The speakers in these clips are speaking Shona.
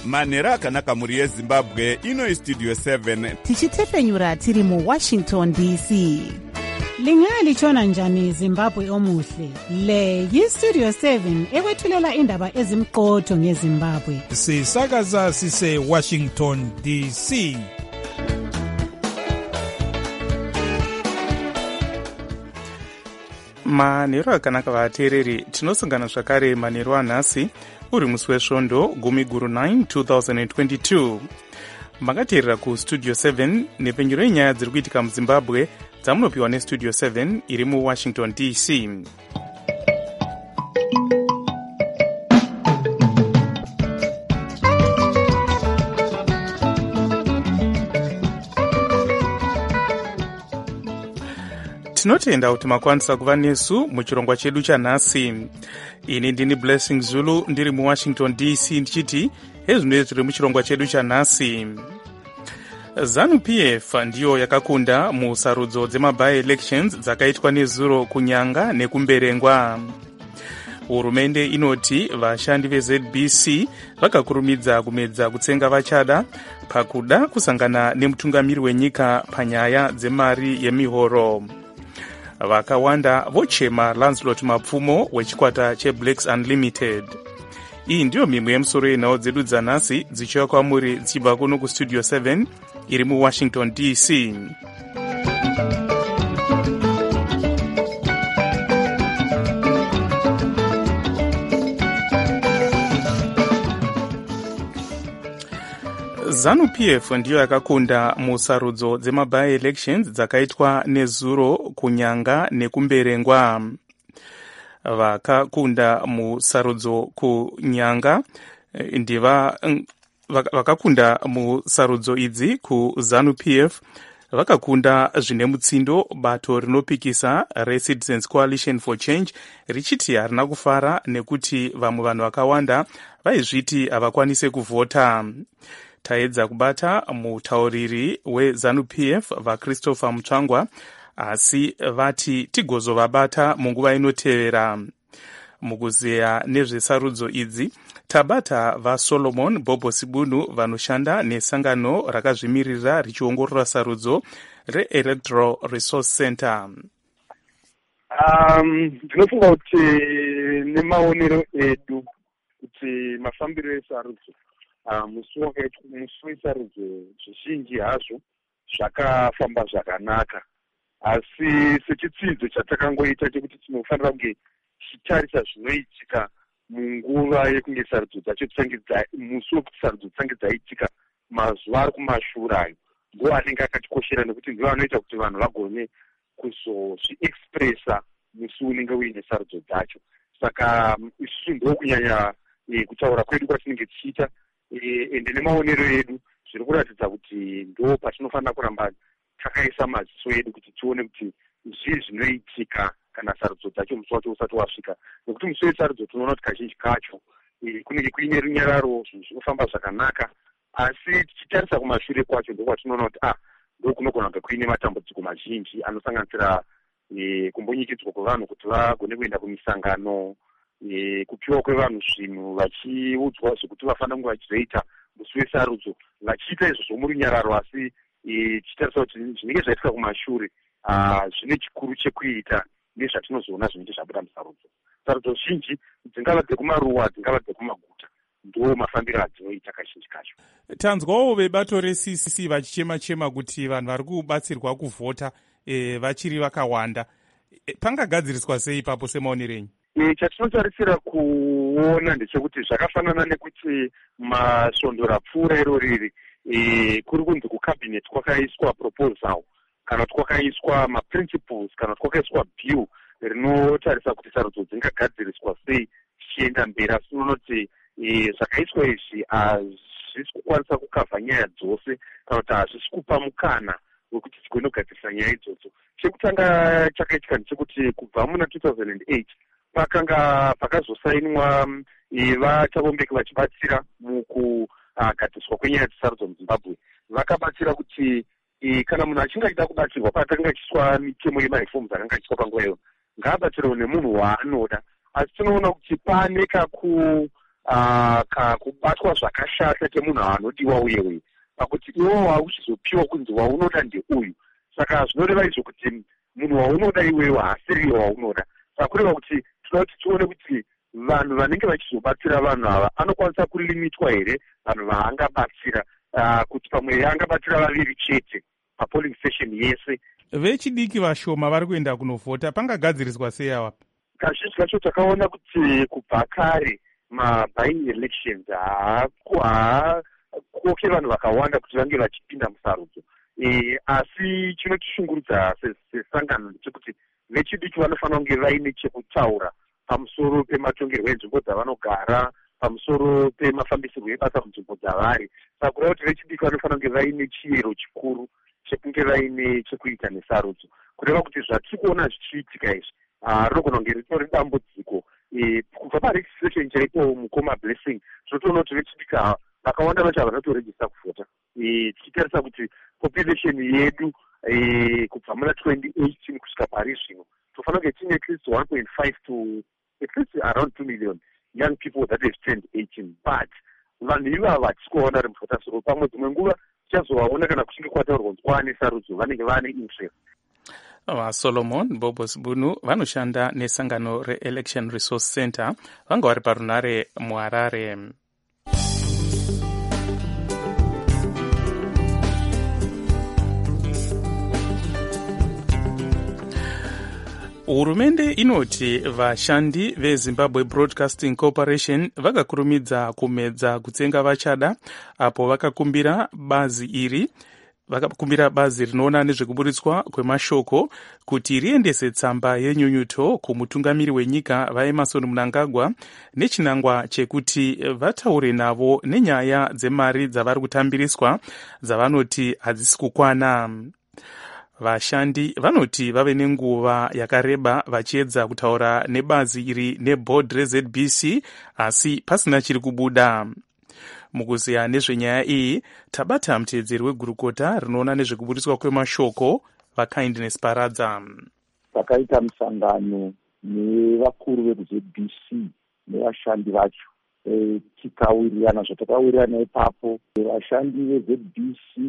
manhero akanaka mhuri yezimbabwe. Ino istudio 7 tichitefenyura tiri muWashington DC. Lingalitshona njani Zimbabwe omuhle? Le yistudio 7 ekwethulela indaba ezimqotho ngeZimbabwe. Sisakaza sise Washington DC. Manhero akanaka vateereri, tinosangana zvakare manhero anhasi uri musi wesvondo 19 2022. Makateerera kustudio 7 nepenyuro yenyaya dziri kuitika muZimbabwe dzamunopiwa nestudio 7 iri muWashington DC. Tinotenda kuti makwanisa kuva nesu muchirongwa chedu chanhasi. Ini ndini Blessing Zulu ndiri muWashington DC ndichiti hezvinoi tiri muchirongwa chedu chanhasi. ZANU-PF ndiyo yakakunda musarudzo dzema-by-elections dzakaitwa nezuro kunyanga nekumberengwa. Hurumende inoti vashandi veZBC vakakurumidza kumedza kutsenga vachada pakuda kusangana nemutungamiri wenyika panyaya dzemari yemihoro. Vakawanda vochema Lancelot Mapfumo wechikwata cheBlacks Unlimited. Iyi ndiyo mimwe yemusoro yenhau dzedu dzanhasi dzichiwa kwamuri dzichibva kuno kustudio 7 iri muWashington DC. ZANU-PF ndiyo yakakunda musarudzo dzema-by-elections dzakaitwa nezuro kunyanga nekumberengwa. Vakakunda musarudzo kunyanga vakakunda musarudzo idzi kuZANU-PF vakakunda zvine mutsindo bato rinopikisa reCitizens Coalition for Change richiti harina kufara nekuti vamwe vanhu vakawanda vaizviti havakwanise kuvhota. Taedza kubata mutauriri weZANU-PF vaChristopher Mutsvangwa, asi vati tigozovabata munguva inotevera. Mukuzeya nezvesarudzo idzi tabata vaSolomon Bobo Sibunu vanoshanda nesangano rakazvimirira richiongorora sarudzo reElectoral Resource Center. Ndinofunga kuti nemaonero edu kuti mafambiro esarudzo musi wesarudzo zvizhinji hazvo zvakafamba zvakanaka, asi sechitsidzo chatakangoita chekuti tinofanira kunge tichitarisa zvinoitika munguva yekunge sarudzo dzacho musi wekuti sarudzo dzange dzaitika mazuva ari kumashure ayo ndiwo anenge akatikoshera, nekuti ndiwo anoita kuti vanhu vagone kuzozviexpressa musi unenge uine sarudzo dzacho. Saka isusu ndo kunyanya kutaura kwedu kwatinenge tichiita, ende nemaonero edu zviri kuratidza kuti ndo patinofanira kuramba takaisa maziso edu kuti tione kuti zvii zvinoitika kana sarudzo dzacho musi wacho usati wasvika, nekuti musi wesarudzo tinoona kuti kazhinji kacho kunenge kuine runyararo, zvinhu zvinofamba zvakanaka, asi tichitarisa kumashure kwacho ndo kwatinoona kuti ndo kunogona kunge kuine matambudziko mazhinji anosanganisira kumbonyikidzwa kwevanhu kuti vagone kuenda kumisangano, kupiwa kwevanhu zvinhu vachiudzwa zvekuti vafanira kunge vachizoita musi wesarudzo vachiita izvo zvomurunyararo, asi tichitarisa kuti zvinenge zvaitika kumashure zvine chikuru chekuita nezvatinozoona zvinenge zvabuda musarudzo. Sarudzo zhinji dzingava dzekumaruwa dzingava dzekumaguta ndo mafambiro adzinoita kazhinji kacho. Tanzwawo vebato reCCC vachichema-chema kuti vanhu vari kubatsirwa kuvhota vachiri vakawanda. Pangagadziriswa sei ipapo semaonero enyu? Chatinotarisira kuona ndechekuti zvakafanana nekuti masvondo rapfuura iro riri kuri kunzi kucabinet kwakaiswa proposal kana kuti kwakaiswa maprinciples kana kuti kwakaiswa bill rinotarisa kuti sarudzo dzingagadziriswa sei tichienda mberi, asi unoona kuti zvakaiswa izvi hazvisi kukwanisa kukavha nyaya dzose kana kuti hazvisi kupa mukana wekuti tigone kugadzirisa nyaya idzodzo. Chekutanga chakaitika ndechekuti kubva muna 2008 pakazosainwa vaChavombeki vachibatsira mukugadziswa kwenyaya dzesarudzo muZimbabwe. Vakabatsira kuti kana munhu achinge achida kubatsirwa pakanga achiswa mitemo yemareforms akanga achiswa panguva iyo ngaabatsirwe nemunhu waanoda, asi tinoona kuti pane kubatwa zvakashata kemunhu anodiwa uye pakuti iwo wauchizopiwa kunzi waunoda ndeuyu. Saka zvinoreva izvo kuti munhu waunoda iwewe haasiriyo waunoda. Saka kureva kuti tinoda kuti tione kuti vanhu vanenge vachizobatsira vanhu ava anokwanisa kurimitwa here vanhu vaangabatsira, kuti pamwe angabatsira vaviri chete papolling station yese. Vechidiki vashoma vari kuenda kunovhota, pangagadziriswa sei ava? Kazhinji kacho takaona kuti kubva kare ma-by-elections haakoke vanhu vakawanda kuti vange vachipinda musarudzo. Asi chinotishungurudza sesangano chekuti vechidiki vanofanira kunge vaine chekutaura pamusoro pematongerwo enzvimbo dzavanogara, pamusoro pemafambisirwo ebasa munzvimbo dzavari. Saka kureva kuti vechidiki vanofanira kunge vaine chiyero chikuru chekunge vaine chekuita nesarudzo. Kureva kuti zvatiri kuona zvichiitika izvi rinogona kunge ritori dambudziko. Kubva paregistration chaipo mukoma blessing tinotoona kuti vechidiki vakawanda vacho havanotorejista kuvhota. Tichitarisa kuti population yedu kubva muna 2018 kusvika pari zvino tofanira kunge tiine at least 1.5 to at least around 2 million young people that have turned 18, but vanhu ivava hatisi kuvaona rimuvhota. So pamwe dzimwe nguva tichazovaona kana kuchinge kwataurwa kuti kwaane sarudzo vanenge vaane interest. Solomon Bobos Bunu vanoshanda nesangano re-Election Resource Center vanga vari parunare muHarare. Hurumende inoti vashandi veZimbabwe Broadcasting Corporation vakakurumidza kumedza kutsenga vachada apo vakakumbira bazi rinoona nezvekuburitswa kwemashoko kuti riendese tsamba yenyunyuto kumutungamiri wenyika vaEmmerson Mnangagwa nechinangwa chekuti vataure navo nenyaya dzemari dzavari kutambiriswa dzavanoti hadzisi kukwana. Vashandi vanoti vave nenguva yakareba vachiedza kutaura nebazi iri nebhodhi reZBC asi pasina chiri kubuda. Mukuziya nezvenyaya iyi tabata muteedzeri wegurukota rinoona nezvekuburitswa kwemashoko vaKindness Paradza. Takaita musangano nevakuru vekuZBC nevashandi vacho tikawirirana zvatakawirirana ipapo. Vashandi veZBC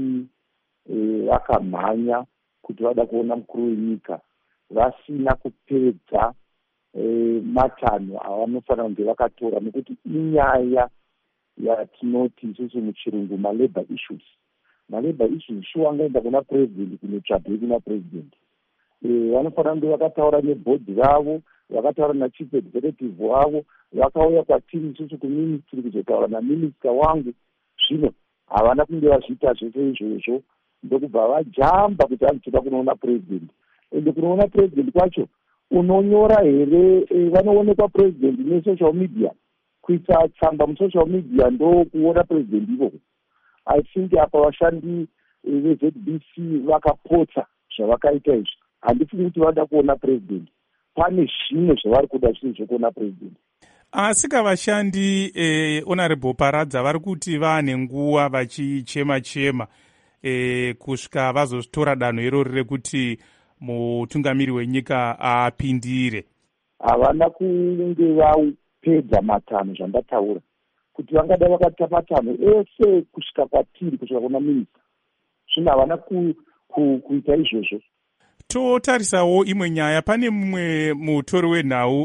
vakamhanya kuti vada kuona mukuru wenyika vasina kupedza matanho avanofanira kunge vakatora, nekuti inyaya yatinoti isusu muchirungu malabor issues. Malabor issues shuwa angaenda kuna president kunotsvabve kuna president. Vanofanira kunge vakataura nebhodhi ravo, vakataura nachief executive wavo, vakauya kwatiri isusu kuministry kuzotaura naminista wangu. Zvino havana kunge vazviita zvese izvozvo, ndokubva vajamba kuti vanotoda kunoona president. Ende kunoona president kwacho unonyora here, vanoonekwa president nesocial media, kuita tsamba musocial media ndo kuona president ikoko. I think apa vashandi veZBC vakapotsa zvavakaita izvi. Handifungi kuti vada kuona president. Pane zvimwe zvavari kuda zviri zvokuona president. Asi vashandi Honorable Paradza vari kuti vaane nguva vachichema-chema kusvika vazozvitora danho irori rekuti mutungamiri wenyika apindire. Havana kunge vapedza matanho zvandataura kuti vangada vakata matanho ese kusvika kwatiri kusvika kuna minista. Zvino havana kuita izvozvo. Totarisawo imwe nyaya. Pane mumwe mutori wenhau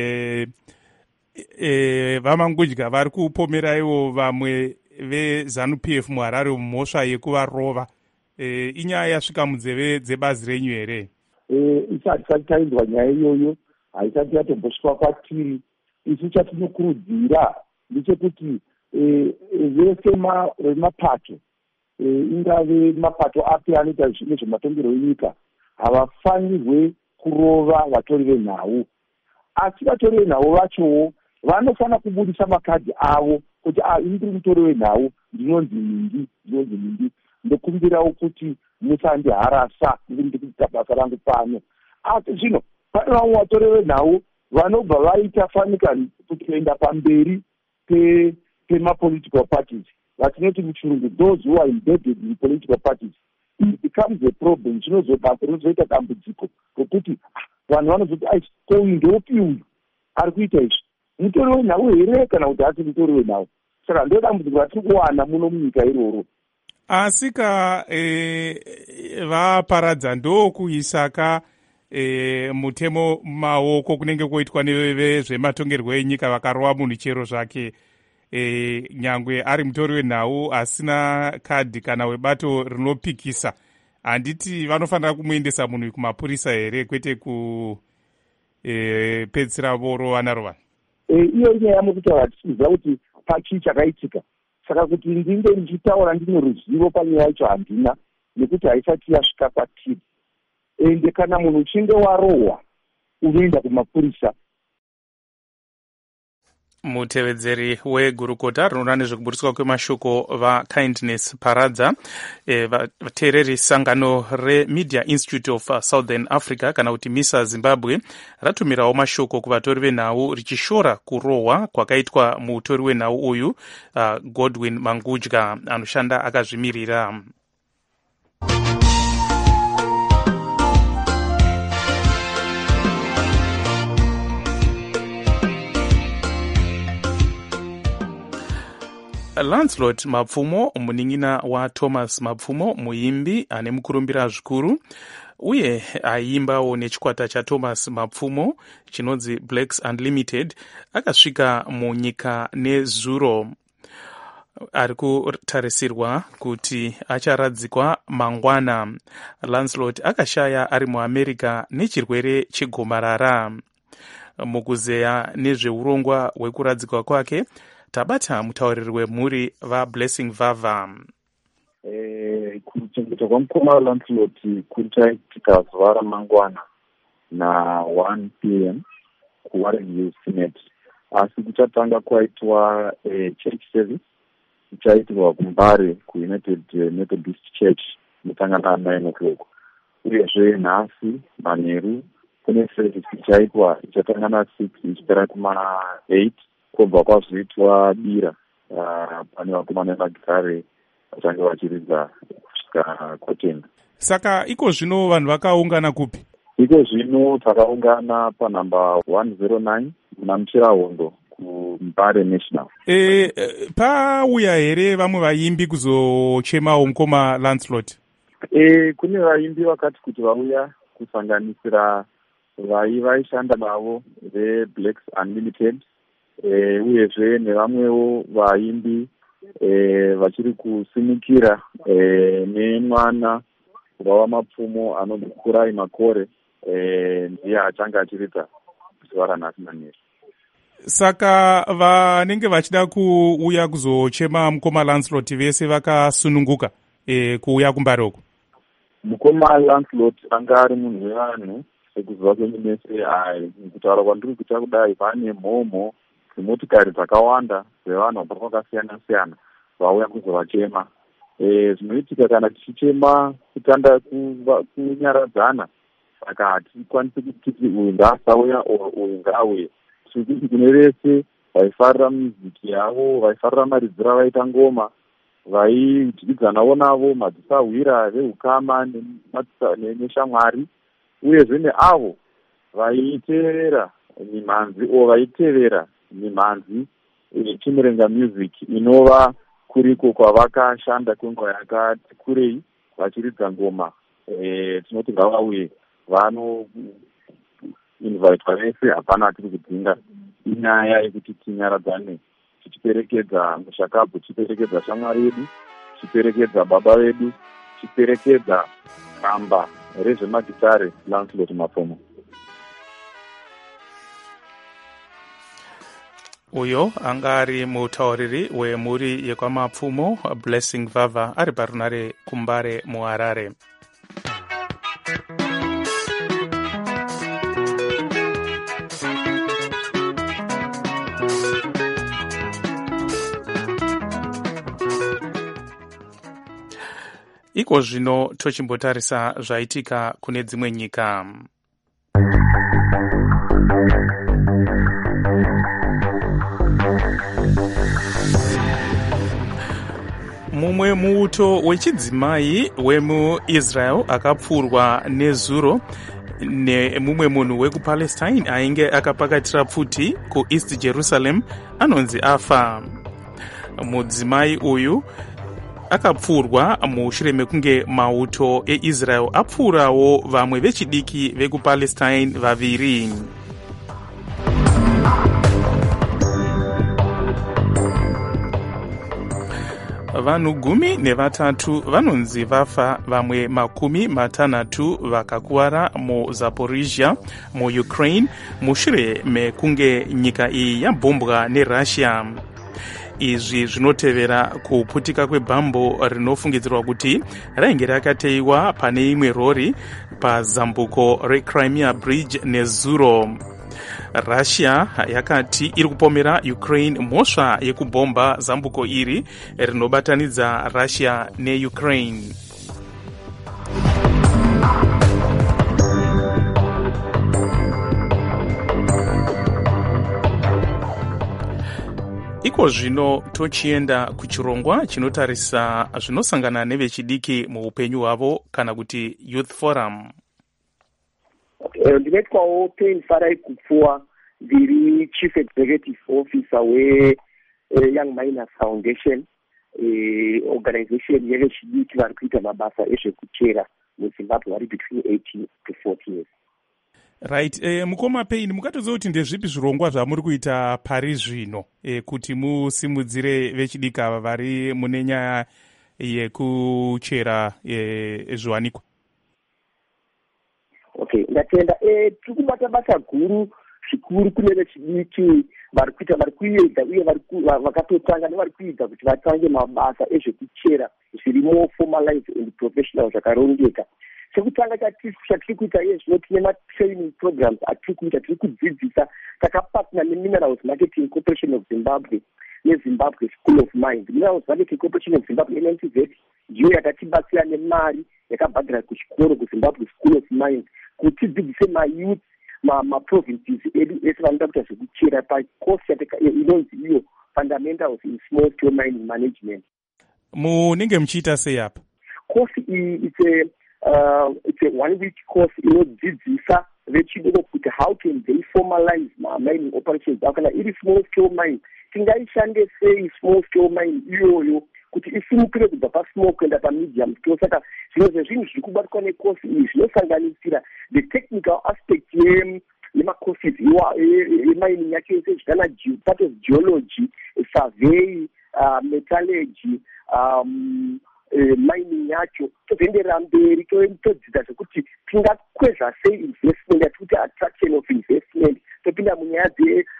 vamangudya vari kupomeraiwo vamwe veZANU-PF muHarare mumhosva yekuvarova. Inyaya yasvika munzeve dzebazi renyu here? Isati tainzwa nyaya iyoyo, haisati yatombosvika kwatiri. Isu chatinokurudzira ndechekuti vese vemapato, ingave mapato api anoita nezvematongerwo enyika, havafanirwe kurova vatori venhau. Asi vatori venhau vachowo vanofanira kubudisa makadhi avo kuti ndiri mutori wenhau, ndinonzi mingi, ndokumbirawo kuti musandiharasa ndiri kuita basa rangu pano. Asi zvino pane vamwe vatori venhau vanobva vaita fanika kutoenda pamberi pemapolitical parties, vatinoti muchirungu those who are embedded in political parties. It becomes a problem. Zvinozoita dambudziko rokuti vanhu vanozoti ndopi uyu ari kuita izvi. mutori wenhau here kana kuti hasi mutori wenhau. Saka ndo dambudziko ratiri kuwana muno munyika iroro. Asika vaparadza ndokuisaka mutemo maoko kunenge kuitwa nevezvematongerwo enyika vakarova munhu chero zvake nyangwe ari mutori wenhau asina kadhi kana webato rinopikisa. Handiti vanofanira kumuendesa munhu kumapurisa here kwete kupedzisira vorovana rovana. Iyo inyaya mukutaura tichiziva kuti pachii chakaitika. Saka kuti ndinge ndichitaura ndine ruzivo panyaya yacho handina, nekuti haisati yasvika kwatiri. Ende kana munhu uchinge warohwa unoenda kumapurisa. Mutevedzeri wegurukota rinoona nezvekuburiswa kwemashoko vaKindness Paradza, vateereri sangano reMedia Institute of Southern Africa kana kuti MISA Zimbabwe ratumirawo mashoko kuvatori venhau richishora kurohwa kwakaitwa mutori wenhau uyu Godwin Mangudya anoshanda akazvimirira. Lancelot Mapfumo, munin'ina waThomas Mapfumo, muimbi ane mukurumbira zvikuru uye aimbawo nechikwata chaThomas Mapfumo chinonzi Blacks Unlimited, akasvika munyika nezuro. Ari kutarisirwa kuti acharadzikwa mangwana. Lancelot akashaya ari muAmerica nechirwere chegomarara. Mukuzeya nezveurongwa hwekuradzikwa kwake, tabata mutauriri wemhuri vaBlessing Vava. Kuchengeta kwamukoma Lancelot kuchaitika zuva ramangwana na1 p.m. kuWarren Hills Senate. Asi kuchatanga kwaitwa church service kuchaitirwa kuMbare kuUnited Methodist Church mutangana 9 o'clock. Uyezve nhasi manheru kune service ichaitwa ichatanga na6 ichipera kuma8. Kobva kwazoitwa bira pane vakomana vagare vachange vachiridza kusvika kwatenda. Saka iko zvino vanhu vakaungana kupi? Iko zvino takaungana panhamba 109 muna Muchirahondo kuMbare National. Pauya here vamwe vaimbi kuzochemawo mukoma Lancelot? Kune vaimbi vakati kuti vauya kusanganisira vaishanda navo veBlacks Unlimited, uyezve nevamwewo vaimbi vachiri kusimukira nemwana wava Mapfumo anonzi Kurai Makore, ndiye achange achiridza zuva ranhasi manheru. Saka vanenge vachida kuuya kuzochema mukoma Lancelot vese vakasununguka kuuya kuMbare uko? Mukoma Lancelot anga ari munhu wevanhu sekuziva kwenyu mese. Kutaura kwandiri kuita kudai, pane mhomho dzimotikari dzakawanda dzevanhu vabva kwakasiyana siyana vauya kuzovachema. Zvinoitika kana tichichema kutanda kunyaradzana, saka hatikwanisi kuti uyu ngaasauya uyu ngaauye. Zvekuti kune vese vaifarira miziki yavo, vaifarira maridziro avaita ngoma, vaidyidzanawo navo, madzisahwira veukama neshamwari, uyezve neavo vaitevera mimhanzi vaitevera mimhanzi Chimurenga Music inova kuriko kwavakashanda kwenguva yakati kurei vachiridza ngoma. Tinoti ngavauye, vano invitwa vese, hapana atiri kudzinga. Inyaya yekuti tinyaradzane, tichiperekedza mushakabvu, tichiperekedza shamwari yedu, tichiperekedza baba vedu, tichiperekedza kamba rezvemagitare Lancelot Mapfumo. Uyo anga ari mutauriri wemhuri yekwaMapfumo Blessing Vava ari parunare kuMbare muHarare. Iko zvino tochimbotarisa zvaitika kune dzimwe nyika. Mumwe muuto wechidzimai wemuIsrael akapfurwa nezuro nemumwe munhu wekupalestine ainge akapakatira pfuti kueast jerusalem anonzi afa. mudzimai uyu akapfurwa mushure mekunge mauto eisrael apfuurawo vamwe vechidiki vekupalestine vaviri. vanhu 13 vanonzi vafa, vamwe 60 vakakuwara muzaporizhia muukraine mushure mekunge nyika iyi yabhombwa nerussia. izvi zvinotevera kuputika kwebhambo rinofungidzirwa kuti rainge rakateyiwa pane imwe rori pazambuko recrimea bridge nezuro. russia yakati iri kupomera ukraine mhosva yekubhomba zambuko iri rinobatanidza russia neukraine. iko zvino tochienda kuchirongwa chinotarisa zvinosangana nevechidiki muupenyu hwavo kana kuti youth forum. ndinoitwawo Pain Farai Kupfuwa, ndiri chief executive officer weYoung Miners Foundation, organization yevechidiki vari kuita mabasa ezvekuchera muzimbabwe vari between 18 to 40 years. Right. Mukoma Pain, mukatoziva kuti ndezvipi zvirongwa zvamuri kuita pari zvino kuti musimudzire vechidiki ava vari mune nyaya yekuchera zviwanikwa? Okay, ndatenda. Tiri kubata basa guru zvikuru kune vechidiki vari kuedza uye vakatotanga nevari kuedza kuti vatange mabasa ezvekuchera zviri more formalized and professional zvakarongeka. Chekutanga chatiri kuita iye zvino tine matraining programs atiri kuita, tiri kudzidzisa takapatna neMinerals Marketing Corporation of Zimbabwe neZimbabwe School of Mines. Minerals Marketing Corporation of Zimbabwe NMTZ ndiyo yakatibatsira nemari yakabhadhira kuchikoro kuZimbabwe School of Mines kuti dzidzise mayouth maprovinces edu ese vanoda kuita zvekuchera pacourse inonzi iyo Fundamentals in Small Scale Mining Management. Munenge muchiita sei apa? Course iyi it's a 1-week course inodzidzisa vechidoko kuti how can they formalize mining operations. Kana iri small scale mine tingaishande sei small scale mine iyoyo kuti isimukire kubva pasmall kuenda pamedium scale. Saka zvimwe zvezvinhu zviri kubatwa necourse iyi zvinosanganisira the technical aspect yemacourses emining yacho yose zvitana part of geology, survey, metallurgy, mining yacho. Tozoenderera mberi todzidza zvekuti tingakweza sei investment yatikuti attraction of investment. Topinda munyaya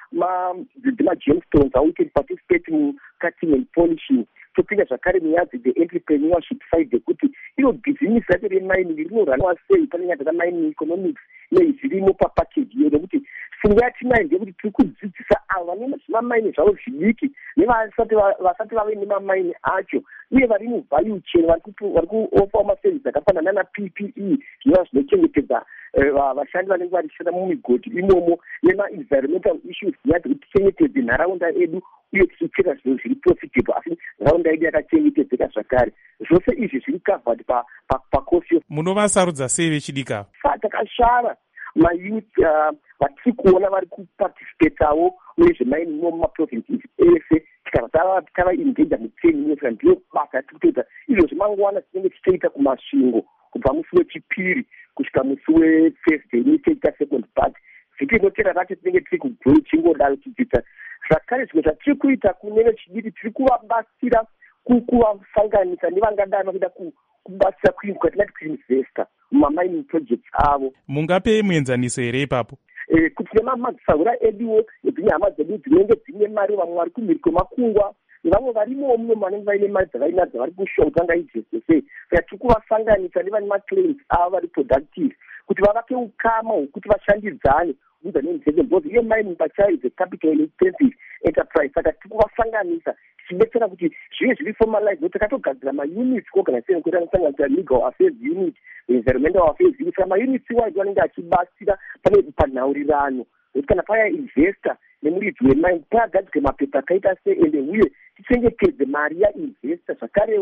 dzemagemstones, how we can participate mucutting and polishing. Topinda zvakare munyaya the entrepreneurship side yekuti iro business racho remining rinoraniwa sei pane nyaya dzemining economics nezvirimo papackage iyo, nekuti funga yatinayo ndeyekuti tiri kudzidzisa avo vane zvimamaini zvavo zvidiki nevasati vave nemamaini acho uye vari muvalue chain vari kuofawo maservice akafanana naPPE zvinova zvinochengetedza vashandi vanenge varishanda mumigodhi imomo nemaenvironmental issues nyaya dzekuti tichengetedze nharaunda edu uye tichichera zvinhu zviri profitable asi nharaunda yedu yakachengetedzeka zvakare. Zvose izvi zviri covered pacourse. Munovasarudza sei vechidiki ava? Takashara mayouth vatiri kuona vari kuparticipatawo nezvemining mumaprovinces ese tikavaengage mutraining yesaka ndiyo basa atiri kutoita. Izvo zvemangwana tinenge tichitoita kumasvingo kubva musi wechipiri kusvika musi wefirst day netichita second part. Vhiki inotera racho tinenge tiri kugoi chingodaro tichiita zvakare. Zvimwe zvatiri kuita kune vechidiki tiri kuvabatsira kuvasanganisa nevangadai vakuda kubatsira kwatingati kuinvesta mumamining projects avo. Mungape muenzaniso here ipapo? Kuti nemamadzisahura eduwo nedzimwe hama dzedu dzinenge dzine mari, vamwe vari kumhiri kwemakungwa nevamwe varimo muno vanenge vaine mari dzavainadzo vari kushowa kuti vangaijeste sei. Saka tiri kuvasanganisa nevane maclaims avo vari productive kuti vavake ukama hwekuti vashandidzane kuudza nemizeze because iyo mining pachayo is a capital intensive enterprise. Saka tiri kuvasanganisa tichibetsera kuti zvive zviri formalized. Takatogadzira maunits kuorganization kuita anosanganisira legal affairs unit, environmental affairs unit. Saka maunits iwayo vanenge achibatsira pane panhaurirano kuti kana paya investor nemuridzi wemine pagadzike mapepa akaita sei ende uye tichengetedze mari yainvesta zvakarewo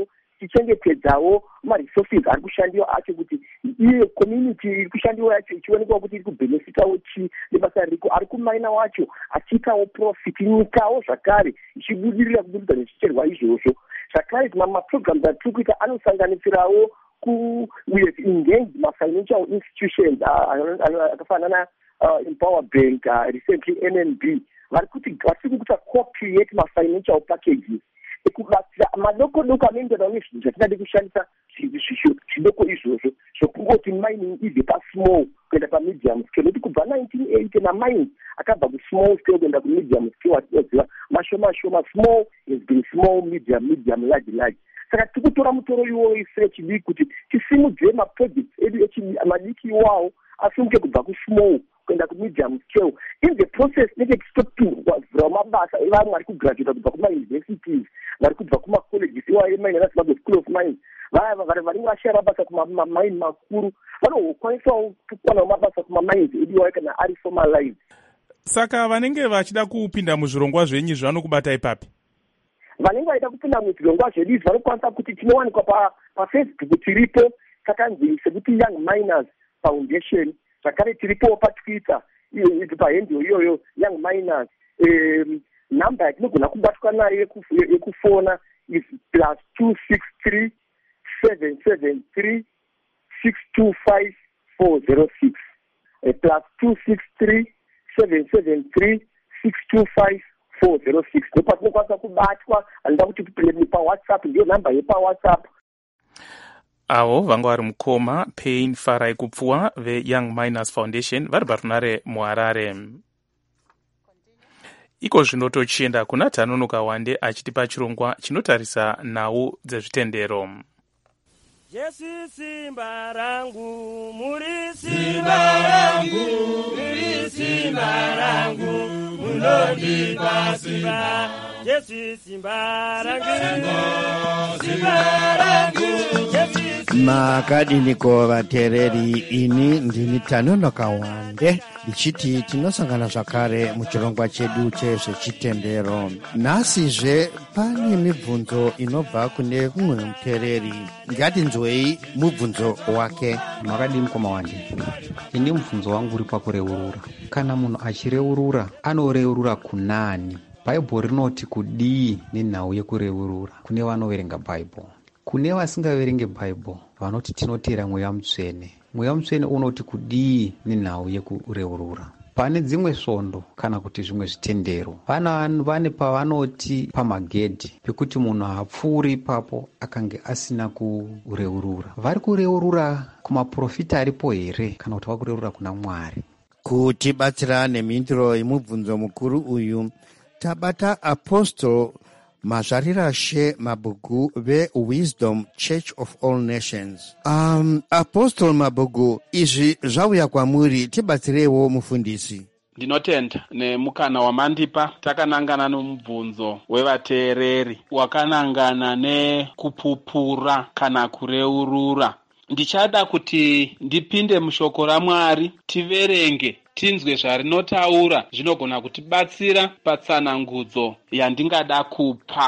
tichengetedzawo maresources ari kushandiwa acho kuti iye community iri kushandiwa yacho ichionekwa kuti iri kubhenefitawo chi nebasa riko, ari kumaina wacho achiitawo profit, nyikawo zvakare ichibudirira kubudikidza nezvicherwa izvozvo. Zvakare maprograms atiri kuita anosanganisirawo engage mafinancial institutions akafanana Empower Bank, recently NNB, vari kuita co-create mafinancial packages ekubatsira madoko-doko anoenderana nezvinhu zvatingade kushandisa zvidoko izvozvo zvokungoti mining ibve pasmall kuenda pamedium scale, nekuti kubva 1980 namines akabva kusmall scale kuenda kumedium scale atinoziva mashoma small has been small, medium, large. Saka tiri kutora mutoro iwowo ise chidiki kuti tisimudzire maprojects edu madiki iwawo asimuke kubva kusmall kuenda kumedium scale. In the process neke tichitopindwa mabasa evamwe vari kugraduata kubva kumauniversities, vari kubva kumacolleges iwayo emine nazimbabwe school of mines, vaya varinge vashaya mabasa kumamaini makuru vanokwanisawo kuwanawo mabasa kumamines edu iwayo kana ari formalized. Saka vanenge vachida kupinda muzvirongwa zvenyu zvanokubata ipapi? Vanenge vaida kupinda muzvirongwa zvedu izvi vanokwanisa kuti tinowanikwa paFacebook tiripo takanzi sekuti Young Miners Foundation, zvakare tiripo paTwitter pahandle iyoyo Young Miners. Namba yatinogona kubatwa nayo yekufona is +263 773 625 406 +263 773 625 406. Ndopatinokwanisa kubatwa, anoda kuti tipinde paWhatsApp, ndiyo namba yepaWhatsApp. Avo vanga vari mukoma Pain Farai Kupfuwa veYoung Miners Foundation vari parunare muHarare. Iko zvino tochienda kuna Tanonoka Wande achitipa chirongwa chinotarisa nhau dzezvitendero. Jesu simba rangu, muri simba rangu, muri simba rangu, munondipa simba. Jesu simba rangu, simba rangu, Jesu. Makadiniko vatereri, ini ndini Tanonoka Wande ndichiti tinosangana zvakare muchirongwa chedu chezvechitendero. Nhasizve pane mibvunzo inobva kune mumwe mutereri. Ngatinzwei mubvunzo wake. Makadini mukoma Wande, ini mubvunzo wangu uri pakureurura. Kana munhu achireurura anoreurura kunani? Bhaibheri rinoti kudii nenhau yekureurura kune vanoverenga Bhaibheri. Kune vasingaverenge Bhaibheri vanoti tinotera mweya mutsvene. Mweya mutsvene unoti kudii nenhau yekureurura. Pane dzimwe svondo kana kuti zvimwe zvitendero vane pavanoti pamagedhi pekuti munhu hapfuuri ipapo akange asina kureurura. Vari kureurura kumaprofita aripo here kana kuti vakureurura kuna Mwari? Kutibatsira nemhinduro yemubvunzo mukuru uyu tabata Apostle Mazvarirashe Mabugu veWisdom Church of All Nations. Apostle Mabugu, izvi zvauya kwamuri, tibatsirewo mufundisi. Ndinotenda nemukana wamandipa. Takanangana nomubvunzo wevateereri wakanangana nekupupura kana kureurura. Ndichada kuti ndipinde mushoko raMwari, tiverenge, tinzwe zvarinotaura, zvinogona kutibatsira patsanangudzo yandingada kupa.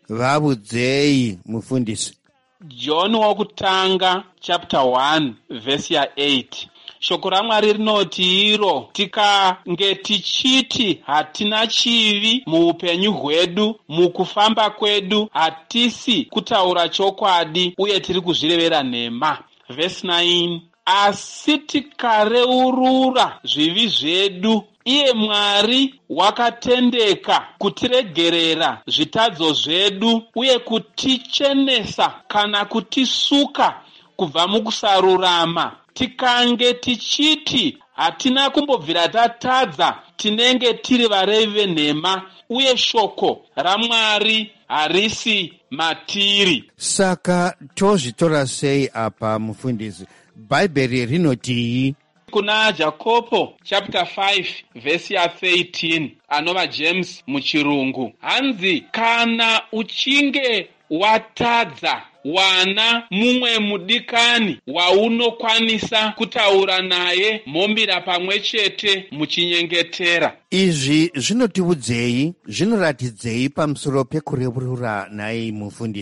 Vabudzei mufundisi. John wokutanga chapter 1 verse 8. Shoko raMwari rinoti iro tikange tichiti hatina chivi muupenyu hwedu, mukufamba kwedu hatisi kutaura chokwadi uye tiri kuzvirevera nhema. Verse 9. Asi tikareurura zvivi zvedu, iye Mwari wakatendeka kutiregerera zvitadzo zvedu uye kutichenesa kana kutisuka kubva mukusarurama. Tikange tichiti hatina kumbobvira tatadza, tinenge tiri varevi venhema uye shoko raMwari harisi matiri. Saka tozvitora sei apa mufundisi? Bhaibheri rinotii? Kuna Jakobo chapter 5 verse 13 anova James muchirungu, hanzi kana uchinge watadza wana mumwe mudikani waunokwanisa kutaura naye, mhombira pamwe chete muchinyengetera. Izvi zvinotiudzei, zvinoratidzei pamusoro pekureurura naye mufundisi?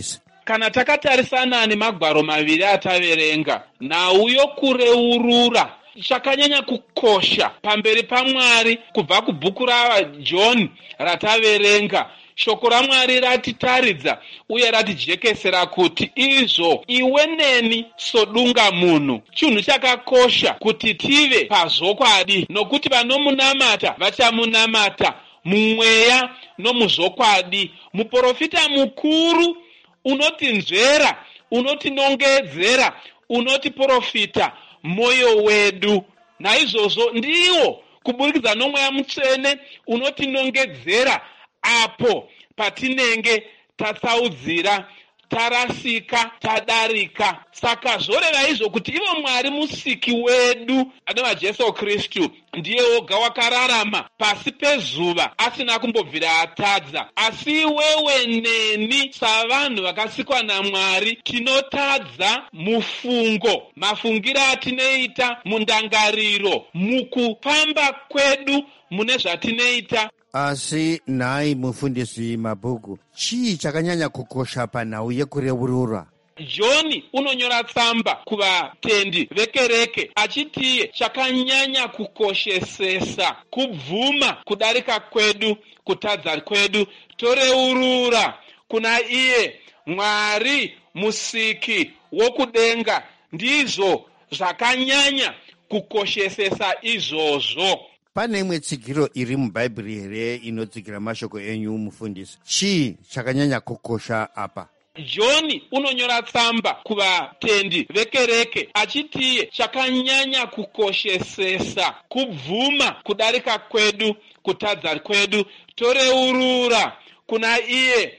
kana takatarisana nemagwaro maviri ataverenga, nhau yokureurura chakanyanya kukosha pamberi paMwari kubva kubhuku raJohn rataverenga, shoko raMwari ratitaridza uye ratijekesera kuti izvo iwe neni sodunga munhu chinhu chakakosha kuti tive pazvokwadi, nokuti vanomunamata vachamunamata mumweya nomuzvokwadi. Muprofita mukuru unotinzvera, unotinongedzera, unotiprofita moyo wedu. Naizvozvo ndiwo kuburikidza nomweya mutsvene unotinongedzera apo patinenge tatsaudzira, tarasika, tadarika. Saka zvoreva izvo kuti ivo Mwari musiki wedu anova Jesu Kristu ndiye woga wakararama pasi pezuva asina kumbobvira atadza. Asi wewe neni savanhu vakasikwa naMwari tinotadza mufungo, mafungiro atinoita, mundangariro, mukufamba kwedu, mune zvatinoita. Asi nhai mufundisi Mabhuku, chii chakanyanya kukosha panhau yekureurura? John unonyora tsamba kuvatendi vekereke achitiye chakanyanya kukoshesesa kubvuma kudarika kwedu, kutadza kwedu, toreurura kuna iye Mwari musiki wokudenga. Ndizvo zvakanyanya kukoshesesa izvozvo. Pane imwe tsigiro iri mubhaibheri here inotsigira mashoko enyu mufundisi? Chii chakanyanya kukosha apa? John unonyora tsamba kuvatendi vekereke achitiye chakanyanya kukoshesesa kubvuma kudarika kwedu, kutadza kwedu, toreurura kuna iye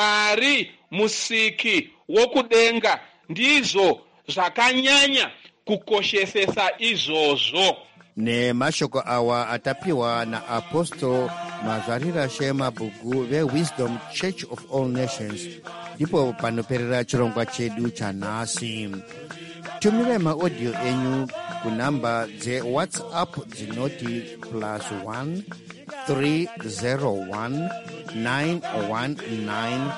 Mwari musiki wokudenga. Ndizvo zvakanyanya kukoshesesa izvozvo. Nemashoko awa atapiwa na Apostle Mazarira Mabhuku veWisdom Church of All Nations, ndipo panoperera chirongwa chedu chanhasi. Tumirai maaudio enyu kunamba dzeWhatsApp dzinoti +1 301 919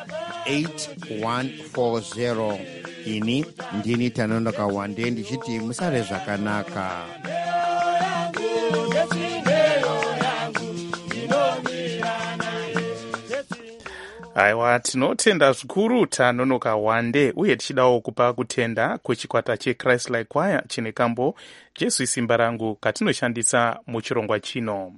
8140. Ini ndini Tanonoka Wande ndichiti musare zvakanaka. Aiwa, tinotenda zvikuru Tanonoka Wande, uye tichidawo kupa kutenda kwechikwata cheChrist Like Choir chine kambo Jesu Simba Rangu katinoshandisa muchirongwa chino.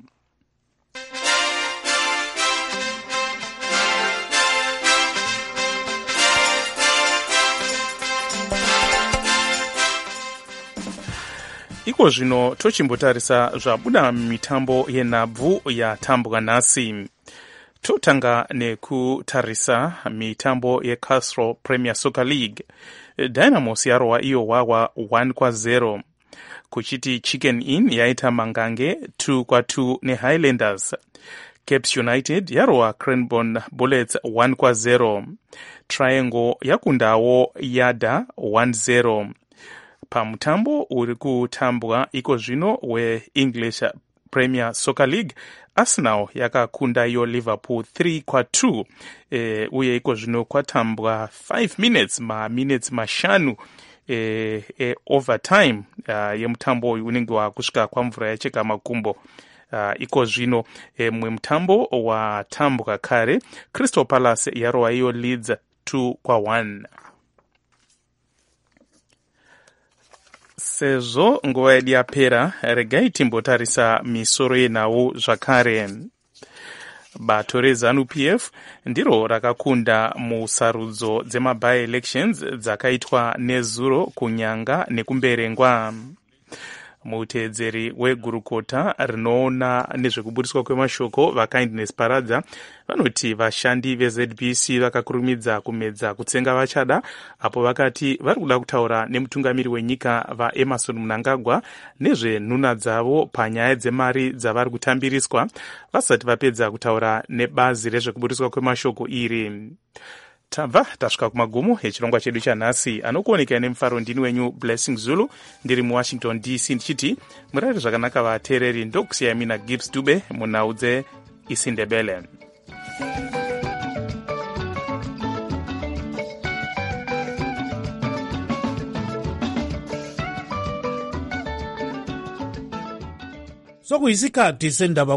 Iko zvino tochimbotarisa zvabuda mitambo yenhabvu yatambwa nhasi. Totanga nekutarisa mitambo yeCastro Premier Soccer League. Dynamos yarowa iyo wawa 1-0. Kuchiti Chicken Inn yaita Mangange 2-2 neHighlanders. Caps United yarowa Cranbourne Bullets 1-0. Triangle yakundawo Yada 1-0. Pamutambo uri kutambwa iko zvino weEnglish Premier Soccer League, Arsenal yakakunda iyo Liverpool 3-2. Uye iko zvino kwatambwa 5 minutes mashanu overtime yemutambo uyu unenge wakusvika kwamvura yacheka makumbo. Iko zvino mwe mutambo watambwa kare, Crystal Palace yarowa iyo Leeds 2-1. Sezvo nguva yedu yapera, regai timbotarisa misoro yenhau zvakare. Bato reZANU-PF ndiro rakakunda musarudzo dzemaby-elections dzakaitwa nezuro kunyanga nekumberengwa. Muteedzeri wegurukota rinoona nezvekubudiswa kwemashoko vaKindness Paradza vanoti vashandi veZBC vakakurumidza kumedza kutsenga vachada, apo vakati vari kuda kutaura nemutungamiri wenyika vaEmerson Mnangagwa nezvenhuna dzavo panyaya dzemari dzavari kutambiriswa vasati vapedza kutaura nebazi rezvekubudiswa kwemashoko iri. Tabva tasvika kumagumo echirongwa chedu chanhasi. Anokuoneka nemufaro ndini wenyu Blessing Zulu, ndiri muWashington DC, ndichiti murari zvakanaka vateereri. Ndokusiyai mina Gibbs Dube munhau dzeIsindebele. sokuyisikhathi sendaba